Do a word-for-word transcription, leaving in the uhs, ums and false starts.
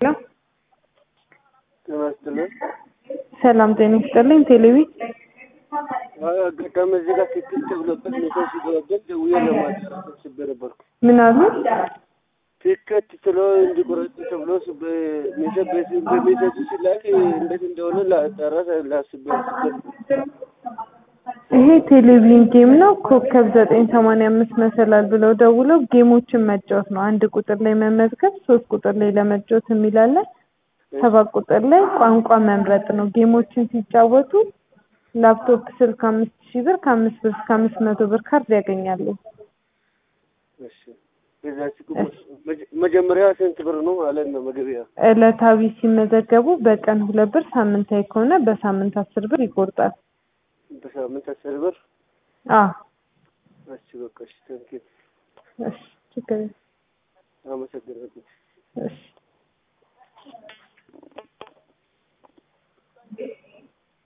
ተመስጥልን ሰላም ጤና ይስጥልኝ። ቴሌቪ አጋጣሚ እዚህ ጋር ትክክል ተብሎበት ሜሴጅ ሲገባበት ደውዬ ለማጣራት ሲበረበርኩ ምን አሉ? ትክክል ስለ እንዲቆረጥ ተብሎ በሜሴጅ በሜሴጅ ሲላክ እንዴት እንደሆነ ላጣራ ላስበው። ይሄ ቴሌቪዥን ጌም ነው። ኮከብ ዘጠኝ ሰማንያ አምስት መሰላል ብለው ደውለው ጌሞችን መጫወት ነው። አንድ ቁጥር ላይ መመዝገብ፣ ሶስት ቁጥር ላይ ለመጫወት የሚላለ፣ ሰባት ቁጥር ላይ ቋንቋ መምረጥ ነው። ጌሞችን ሲጫወቱ ላፕቶፕ ስልክ አምስት ሺህ ብር ከአምስት ብር እስከ አምስት መቶ ብር ካርድ ያገኛሉ። እሺ እዛችሁ መጀመሪያ ስንት ብር ነው ማለት ነው መግቢያ? ዕለታዊ ሲመዘገቡ በቀን ሁለት ብር፣ ሳምንታዊ ከሆነ በሳምንት አስር ብር ይቆርጣል። በሳምንት አስር ብር? አዎ። እሺ በቃ እሺ፣ ታንኪ እሺ ችግር አመሰግናለሁ። እሺ